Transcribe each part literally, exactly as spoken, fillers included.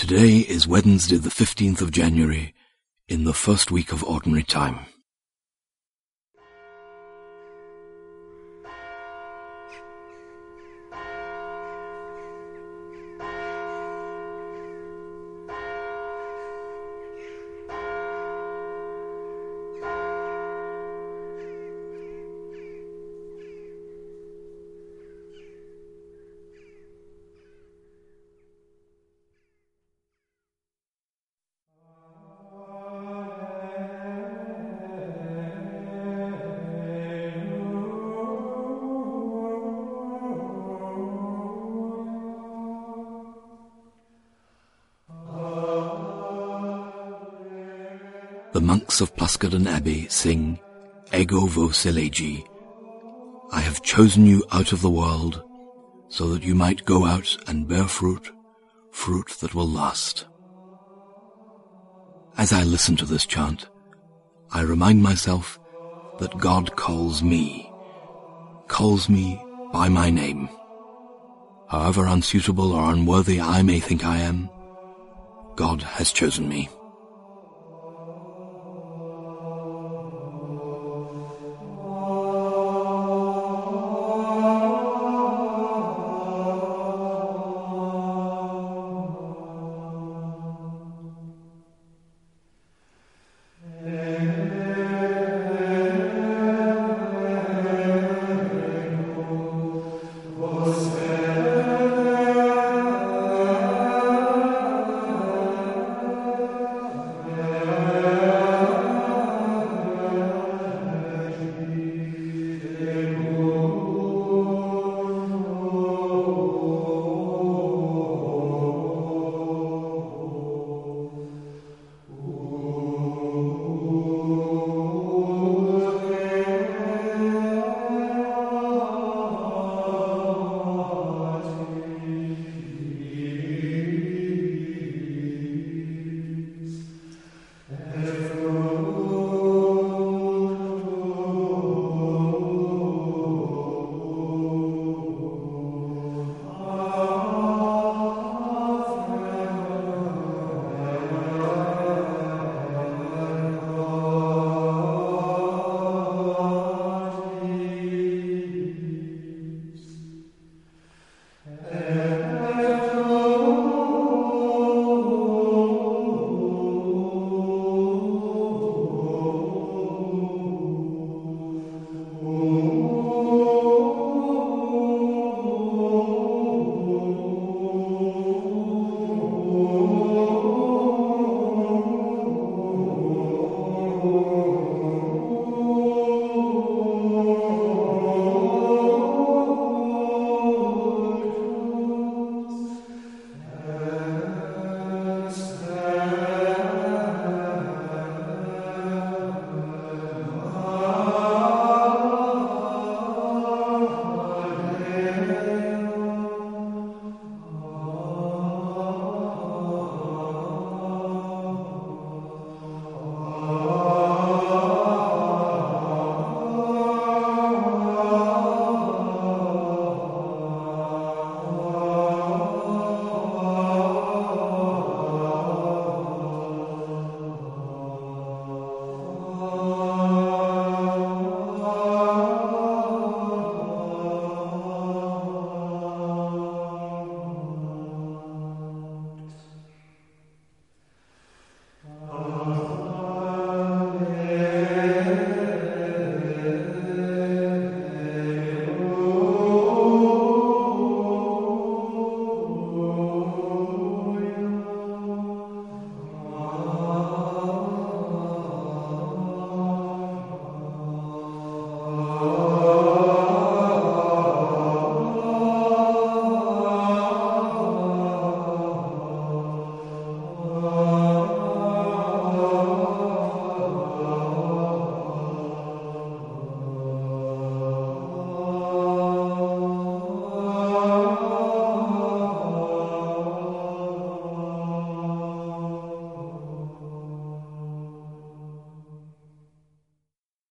Today is Wednesday the fifteenth of January, in the first week of Ordinary Time. The monks of Plascaden Abbey sing, Ego vos elegi. I have chosen you out of the world, so that you might go out and bear fruit, fruit that will last. As I listen to this chant, I remind myself that God calls me, calls me by my name. However unsuitable or unworthy I may think I am, God has chosen me.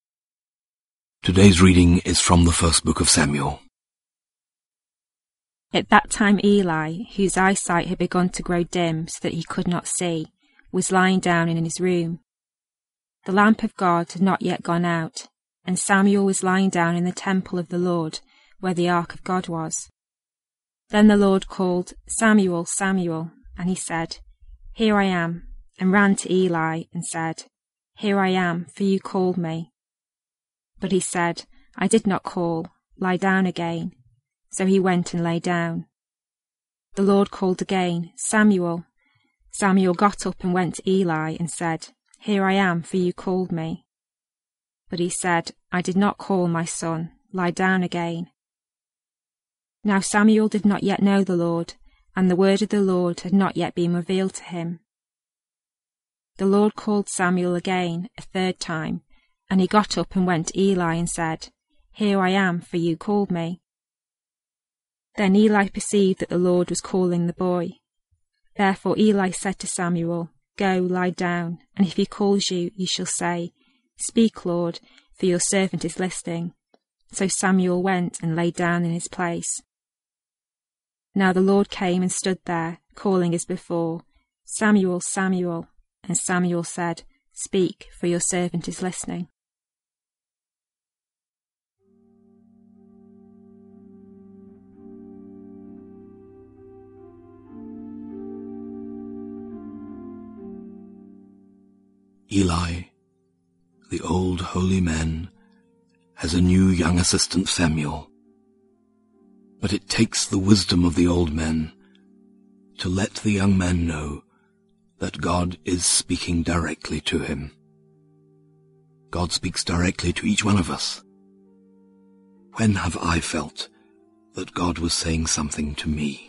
Today's reading is from the first book of Samuel. At that time Eli, whose eyesight had begun to grow dim so that he could not see, was lying down in his room. The lamp of God had not yet gone out, and Samuel was lying down in the temple of the Lord, where the ark of God was. Then the Lord called, "Samuel, Samuel," and he said, "Here I am," and ran to Eli and said, "Here I am, for you called me." But he said, "I did not call, lie down again." So he went and lay down. The Lord called again, "Samuel." Samuel got up and went to Eli and said, "Here I am, for you called me." But he said, "I did not call, my son, lie down again." Now Samuel did not yet know the Lord, and the word of the Lord had not yet been revealed to him. The Lord called Samuel again a third time, and he got up and went to Eli and said, "Here I am, for you called me." Then Eli perceived that the Lord was calling the boy. Therefore Eli said to Samuel, "Go, lie down, and if he calls you, you shall say, 'Speak, Lord, for your servant is listening.'" So Samuel went and lay down in his place. Now the Lord came and stood there, calling as before, "Samuel, Samuel." And Samuel said, "Speak, for your servant is listening." Eli, the old holy man, has a new young assistant Samuel. But it takes the wisdom of the old men to let the young man know that God is speaking directly to him. God speaks directly to each one of us. When have I felt that God was saying something to me?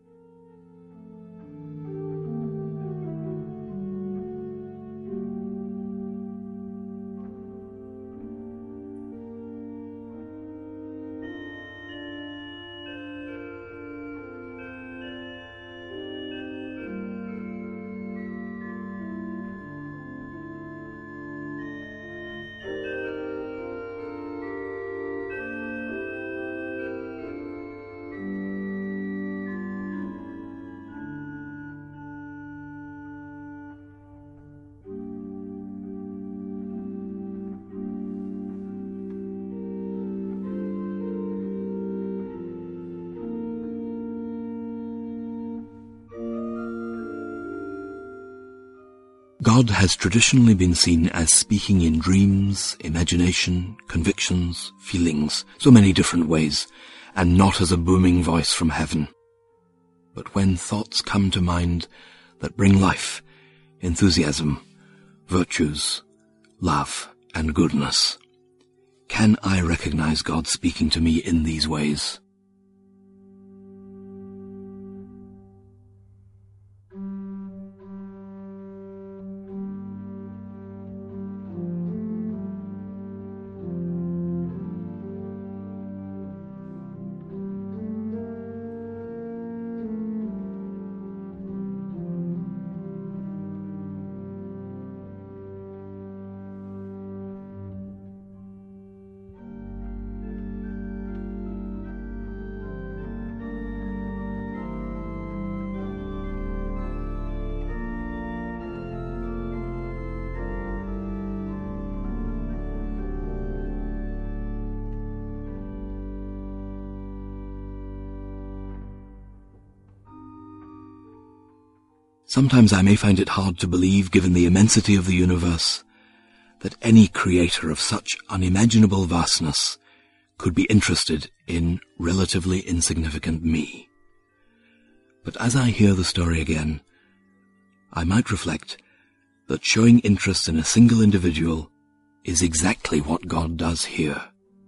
God has traditionally been seen as speaking in dreams, imagination, convictions, feelings, so many different ways, and not as a booming voice from heaven. But when thoughts come to mind that bring life, enthusiasm, virtues, love, and goodness, can I recognize God speaking to me in these ways? Sometimes I may find it hard to believe, given the immensity of the universe, that any creator of such unimaginable vastness could be interested in relatively insignificant me. But as I hear the story again, I might reflect that showing interest in a single individual is exactly what God does here.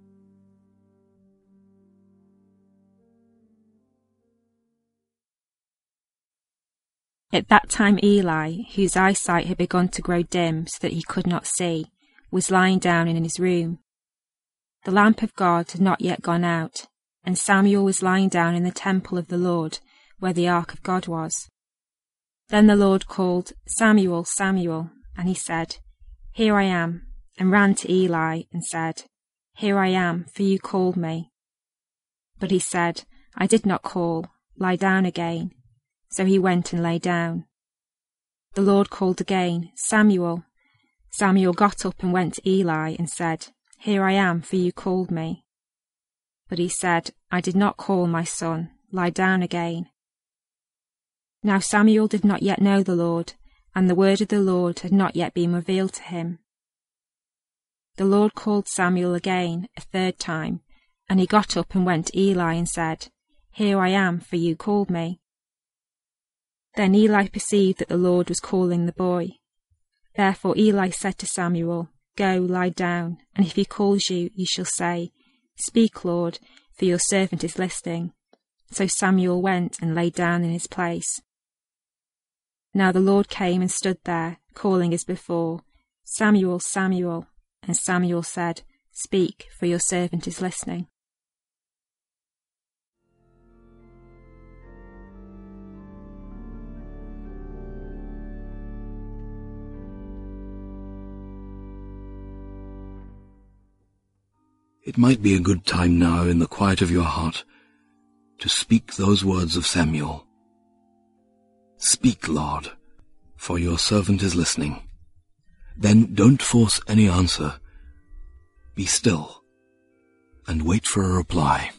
At that time Eli, whose eyesight had begun to grow dim so that he could not see, was lying down in his room. The lamp of God had not yet gone out, and Samuel was lying down in the temple of the Lord, where the ark of God was. Then the Lord called, "Samuel, Samuel," and he said, "Here I am," and ran to Eli and said, "Here I am, for you called me." But he said, I did not call, lie down again. So he went and lay down. The Lord called again, Samuel. Samuel got up and went to Eli and said, Here I am, for you called me. But he said, I did not call, my son, lie down again. Now Samuel did not yet know the Lord, and the word of the Lord had not yet been revealed to him. The Lord called Samuel again a third time, and he got up and went to Eli and said, Here I am, for you called me. Then Eli perceived that the Lord was calling the boy. Therefore Eli said to Samuel, Go, lie down, and if he calls you, you shall say, Speak, Lord, for your servant is listening. So Samuel went and lay down in his place. Now the Lord came and stood there, calling as before, Samuel, Samuel. And Samuel said, Speak, for your servant is listening. It might be a good time now, in the quiet of your heart, to speak those words of Samuel. Speak, Lord, for your servant is listening. Then don't force any answer. Be still, and wait for a reply.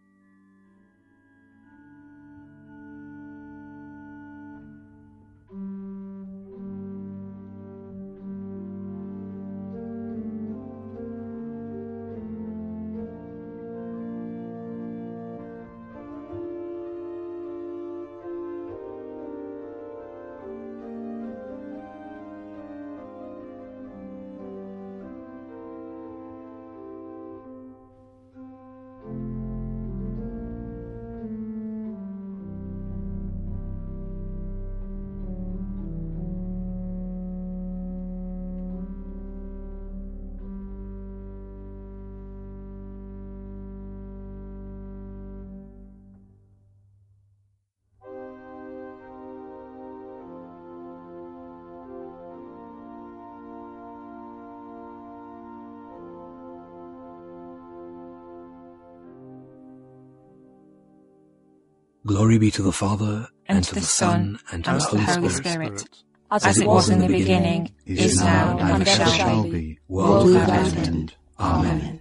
Glory be to the Father, and, and to the Son, and to the Holy, Holy Spirit, Spirit. As, as it was in the beginning, is now, and ever shall be, world without end. Amen.